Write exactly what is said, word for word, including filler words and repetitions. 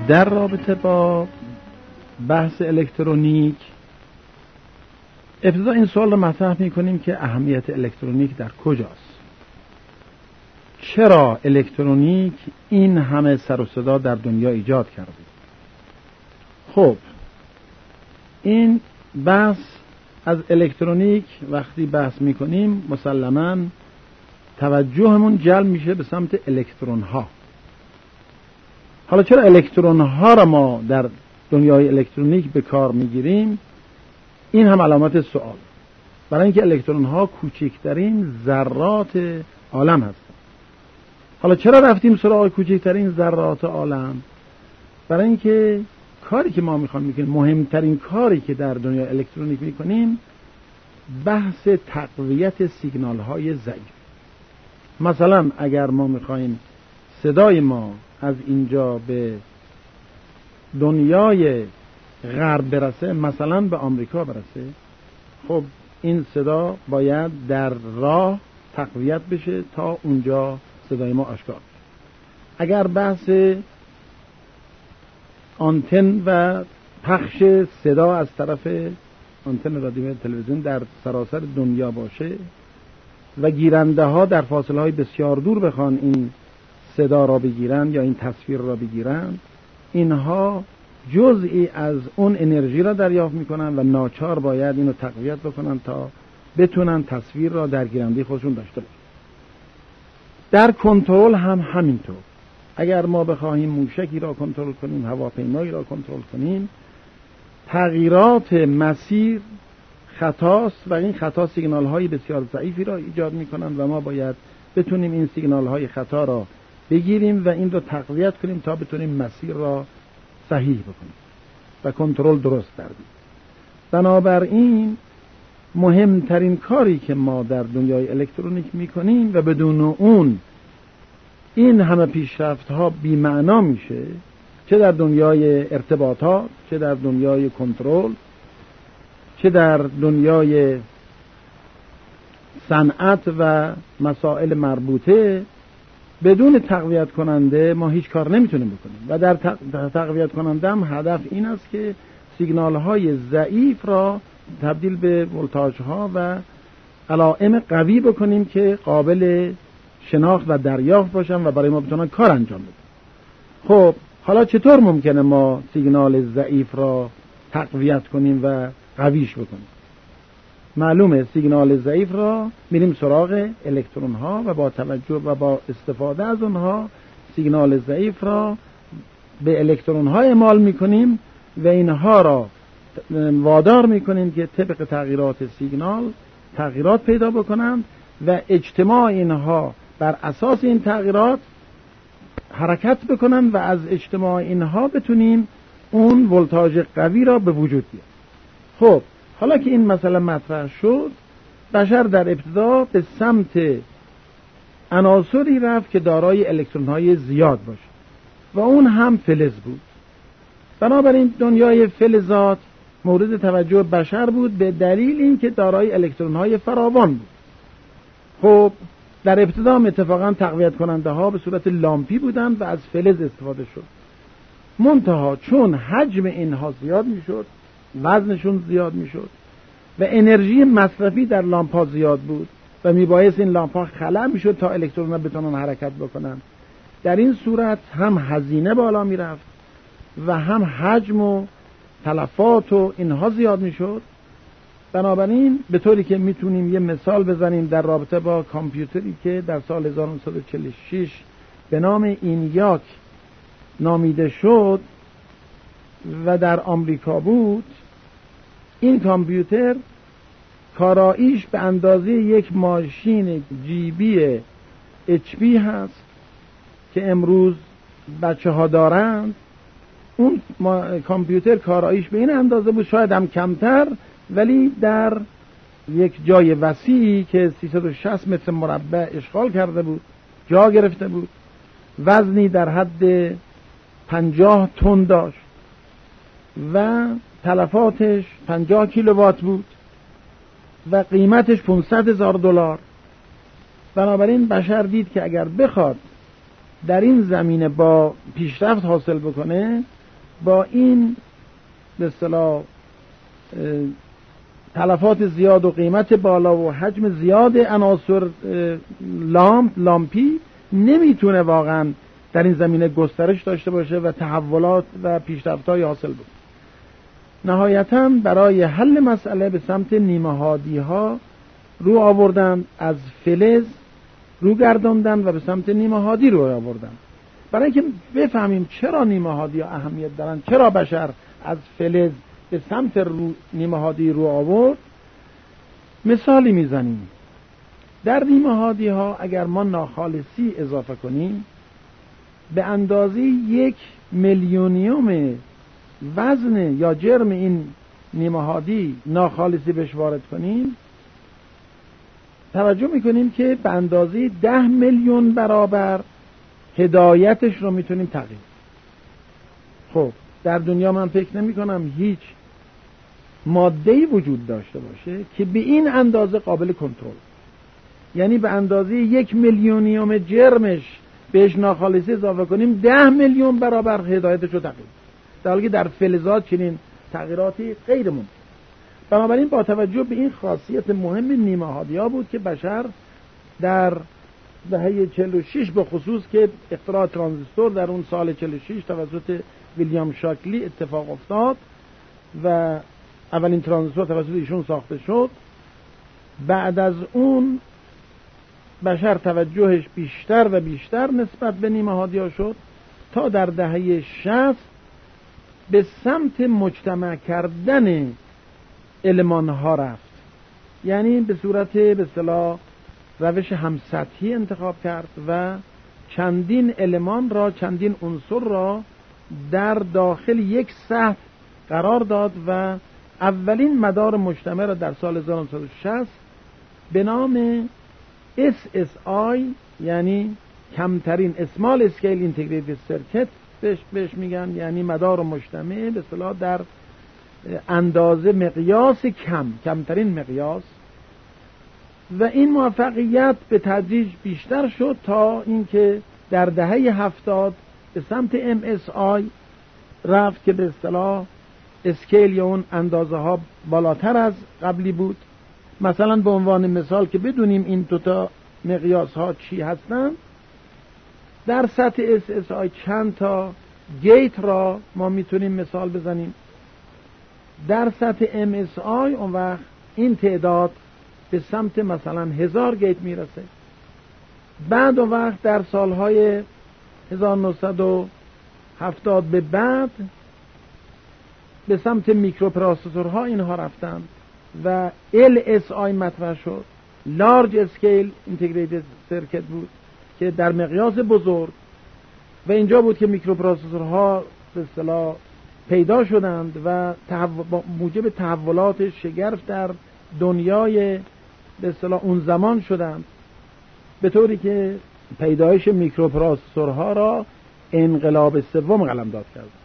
در رابطه با بحث الکترونیک ابتدا این سوال رو مطرح می‌کنیم که اهمیت الکترونیک در کجاست؟ چرا الکترونیک این همه سر و صدا در دنیا ایجاد کرده؟ خب این بحث از الکترونیک وقتی بحث می‌کنیم مسلماً توجهمون جلب میشه به سمت الکترون ها. حالا چرا الکترون ها را ما در دنیای الکترونیک به کار میگیریم؟ این هم علامت سوال. برای اینکه الکترون ها کوچکترین ذرات عالم هستند. حالا چرا رفتیم سراغ کوچکترین ذرات عالم؟ برای اینکه کاری که ما میخوایم میکنیم، مهمترین کاری که در دنیای الکترونیک میکنیم بحث تقویت سیگنال های ضعیف. مثلا اگر ما میخوایم صدای ما از اینجا به دنیای غرب برسه، مثلا به آمریکا برسه، خب این صدا باید در راه تقویت بشه تا اونجا صدای ما آشکار بشه. اگر بحث آنتن و پخش صدا از طرف آنتن رادیو و تلویزیون در سراسر دنیا باشه و گیرنده ها در فاصله های بسیار دور بخوان این صدا را بگیرن یا این تصویر را بگیرن، اینها جزئی از اون انرژی را دریافت میکنن و ناچار باید اینو تقویت بکنن تا بتونن تصویر را در گیرنده خودشون داشته باشن. در کنترل هم همینطور. اگر ما بخواهیم موشکی را کنترل کنیم، هواپیمایی را کنترل کنیم، تغییرات مسیر خطاست و این خطا سیگنال های بسیار ضعیفی را ایجاد میکنن و ما باید بتونیم این سیگنال های خطا را بگیریم و این را تقویت کنیم تا بتونیم مسیر را صحیح بکنیم و کنترل درست کردیم. بنابراین مهمترین کاری که ما در دنیای الکترونیک میکنیم و بدون اون این همه پیشرفت ها بی معنا میشه، چه در دنیای ارتباطات، چه در دنیای کنترل، چه در دنیای صنعت و مسائل مربوطه. بدون تقویت کننده ما هیچ کار نمیتونیم بکنیم و در تقویت کننده هم هدف این است که سیگنال های ضعیف را تبدیل به ولتاژ ها و علائم قوی بکنیم که قابل شناخت و دریافت باشن و برای ما بتونن کار انجام بدن. خب حالا چطور ممکنه ما سیگنال ضعیف را تقویت کنیم و قویش بکنیم؟ معلومه سیگنال ضعیف را میریم سراغ الکترون ها و با توجه و با استفاده از اونها سیگنال ضعیف را به الکترون ها اعمال میکنیم و اینها را وادار میکنیم که طبق تغییرات سیگنال تغییرات پیدا بکنند و اجتماع اینها بر اساس این تغییرات حرکت بکنن و از اجتماع اینها بتونیم اون ولتاژ قوی را به وجود بیاریم. خب حالا که این مسئله مطرح شد، بشر در ابتدا به سمت عناصری رفت که دارای الکترون‌های زیاد باشه و اون هم فلز بود. بنابراین دنیای فلزات مورد توجه بشر بود به دلیل اینکه دارای الکترون‌های فراوان بود. خب در ابتدا اتفاقا تقویت کننده ها به صورت لامپی بودند و از فلز استفاده شد. منتها چون حجم اینها زیاد میشد، وزنشون زیاد میشد و انرژی مصرفی در لامپا زیاد بود و میبایست این لامپا خلع میشد تا الکترون‌ها بتونن حرکت بکنن، در این صورت هم هزینه بالا میرفت و هم حجم و تلفات و اینها زیاد میشد. بنابراین به طوری که میتونیم یه مثال بزنیم در رابطه با کامپیوتری که در سال هزار و نهصد و چهل و شش به نام اینیاک نامیده شد و در آمریکا بود، این کامپیوتر کاراییش به اندازه یک ماشین جیبی اچ پی هست که امروز بچه ها دارند. اون کامپیوتر کاراییش به این اندازه بود، شاید هم کمتر، ولی در یک جای وسیعی که سیصد و شصت متر مربع اشغال کرده بود جا گرفته بود، وزنی در حد پنجاه تن داشت و تلفاتش پنجاه کیلووات بود و قیمتش پانصد هزار دلار. بنابراین بشر دید که اگر بخواد در این زمینه با پیشرفت حاصل بکنه، با این به اصطلاح تلفات زیاد و قیمت بالا و حجم زیاد عناصر لامپ لامپی نمیتونه واقعا در این زمینه گسترش داشته باشه و تحولات و پیشرفت‌های حاصل بکنه. نهایتاً برای حل مسئله به سمت نیمه‌هادی ها رو آوردن، از فلز رو گرداندن و به سمت نیمه‌هادی رو آوردن. برای اینکه بفهمیم چرا نیمه‌هادی ها اهمیت دارن، چرا بشر از فلز به سمت رو نیمه‌هادی رو آورد، مثالی میزنیم. در نیمه‌هادی ها اگر ما ناخالصی اضافه کنیم، به اندازه یک میلیونیوم وزن یا جرم این نیمه‌هادی ناخالصی بهش وارد کنیم، توجه میکنیم که به اندازه ده میلیون برابر هدایتش رو میتونیم تغییر. خب در دنیا من فکر نمی کنم هیچ ماده‌ای وجود داشته باشه که به این اندازه قابل کنترل، یعنی به اندازه یک میلیونیوم جرمش بهش ناخالصی اضافه کنیم ده میلیون برابر هدایتش رو تغییر، در حالی که در فلزات چنین تغییراتی غیر ممکن. بنابراین با توجه به این خاصیت مهم نیمه‌هادی‌ها بود که بشر در دهه چهل و شش به خصوص که اختراع ترانزیستور در اون سال چهل و شش توسط ویلیام شاکلی اتفاق افتاد و اولین ترانزیستور توسط ایشون ساخته شد، بعد از اون بشر توجهش بیشتر و بیشتر نسبت به نیمه‌هادی‌ها شد تا در دهه شصت به سمت مجتمع کردن المان‌ها رفت، یعنی به صورت به اصطلاح روش همسطحی انتخاب کرد و چندین المان را، چندین عنصر را در داخل یک سطح قرار داد و اولین مدار مجتمع را در سال هزار و نهصد و شصت به نام اس اس آی یعنی کمترین اسمال اسکیل اینتگریتد سرکت بهش, بهش میگن، یعنی مدار مجتمع به اصطلاح در اندازه مقیاس کم، کمترین مقیاس. و این موفقیت به تدریج بیشتر شد تا اینکه در دهه هفتاد به سمت ام اس آی رفت که به اصطلاح اسکیل یا اون اندازه ها بالاتر از قبلی بود. مثلا به عنوان مثال که بدونیم این دوتا مقیاس ها چی هستن، در سطح اس اس آی چند تا گیت را ما میتونیم مثال بزنیم. در سطح ام اس آی اون وقت این تعداد به سمت مثلا هزار گیت میرسه. بعد اون وقت در سالهای هزار و نهصد و هفتاد به بعد به سمت میکروپروسسورها اینها رفتن و ال اس آی مطرح شد، لارج اسکیل اینتگریتد سرکت بود که در مقیاس بزرگ، و اینجا بود که میکروپروسسورها به اصطلاح پیدا شدند و موجب تحولات شگرف در دنیای به اصطلاح اون زمان شدند، به طوری که پیدایش میکروپروسسورها را انقلاب سوم قلمداد کرد.